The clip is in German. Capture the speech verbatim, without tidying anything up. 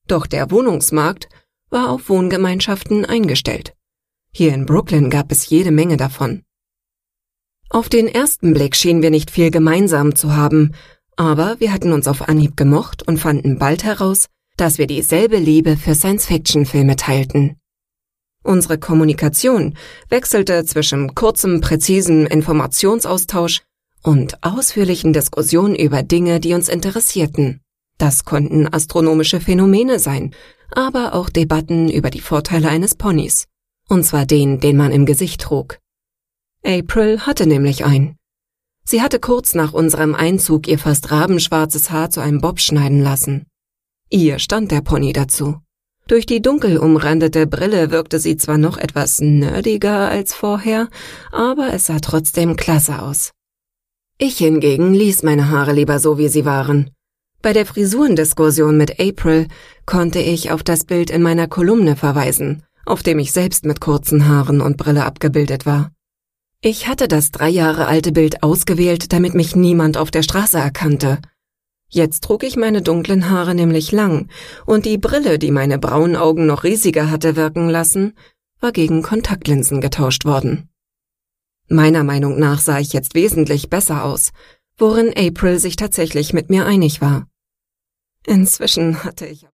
Doch der Wohnungsmarkt war auf Wohngemeinschaften eingestellt. Hier in Brooklyn gab es jede Menge davon. Auf den ersten Blick schienen wir nicht viel gemeinsam zu haben, aber wir hatten uns auf Anhieb gemocht und fanden bald heraus, dass wir dieselbe Liebe für Science-Fiction-Filme teilten. Unsere Kommunikation wechselte zwischen kurzem, präzisem Informationsaustausch und ausführlichen Diskussionen über Dinge, die uns interessierten. Das konnten astronomische Phänomene sein, aber auch Debatten über die Vorteile eines Ponys. Und zwar den, den man im Gesicht trug. April hatte nämlich einen. Sie hatte kurz nach unserem Einzug ihr fast rabenschwarzes Haar zu einem Bob schneiden lassen. Ihr stand der Pony dazu. Durch die dunkel umrandete Brille wirkte sie zwar noch etwas nerdiger als vorher, aber es sah trotzdem klasse aus. Ich hingegen ließ meine Haare lieber so, wie sie waren. Bei der Frisurendiskussion mit April konnte ich auf das Bild in meiner Kolumne verweisen, auf dem ich selbst mit kurzen Haaren und Brille abgebildet war. Ich hatte das drei Jahre alte Bild ausgewählt, damit mich niemand auf der Straße erkannte. Jetzt trug ich meine dunklen Haare nämlich lang, und die Brille, die meine braunen Augen noch riesiger hatte wirken lassen, war gegen Kontaktlinsen getauscht worden. Meiner Meinung nach sah ich jetzt wesentlich besser aus, worin April sich tatsächlich mit mir einig war. Inzwischen hatte ich